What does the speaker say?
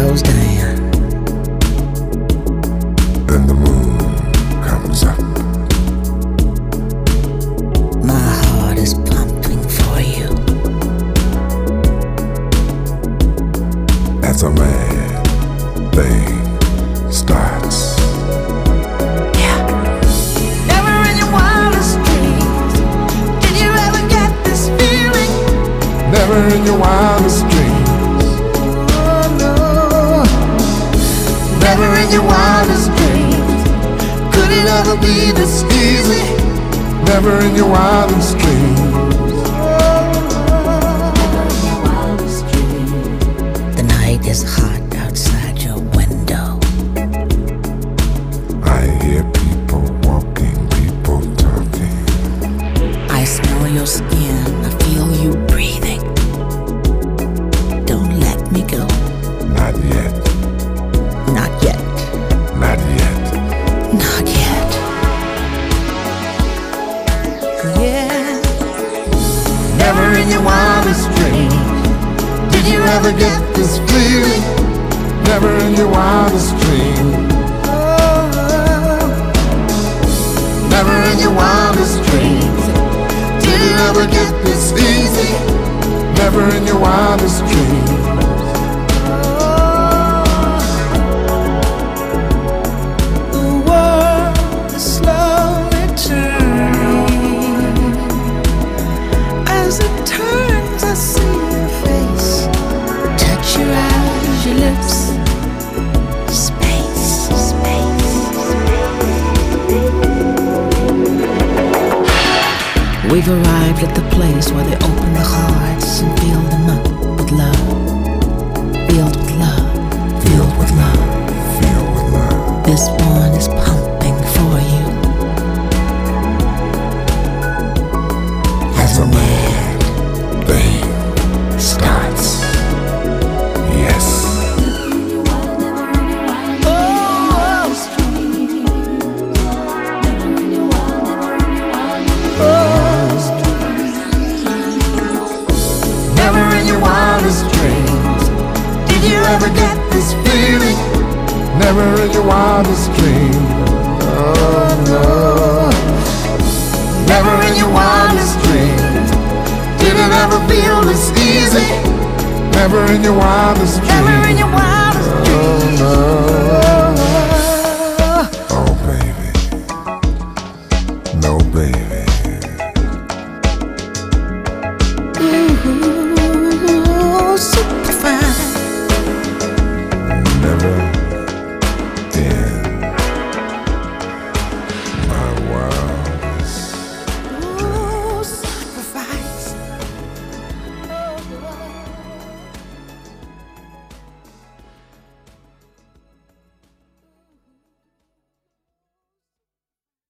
goes down, then the moon comes up. my heart is pumping for you. As a mad thing starts. Yeah. Never in your wildest dreams did you ever get this feeling. Never in your wildest dreams. Oh no. Never in your wildest dreams could it ever be this easy. Never in your wildest dreams. The night is hot outside your window. I hear people walking, people talking. I smell your skin, I feel you breathing. Don't let me go. Not yet, Not yet, not yet. not yet. Yeah. Never in your wildest dreams Did you ever get this feeling? Never in your wildest dreams. Never in your wildest dreams did it ever get this easy. Never in your wildest dreams. The world is slowly turning. As it turns, I see your face. Touch your eyes, your lips. Space, space. We've arrived at the place where they open the hearts and fill them up with love. Filled with love. Filled with love, filled with love. This one is pumping for you. As a mad thing starts. Yes. Never in your wildest dreams did you ever get this feeling. Never in your wildest dreams. Oh no. Never in your wildest dreams did it ever feel this easy. Never in your wildest dreams. Never in your wildest dreams. Oh no.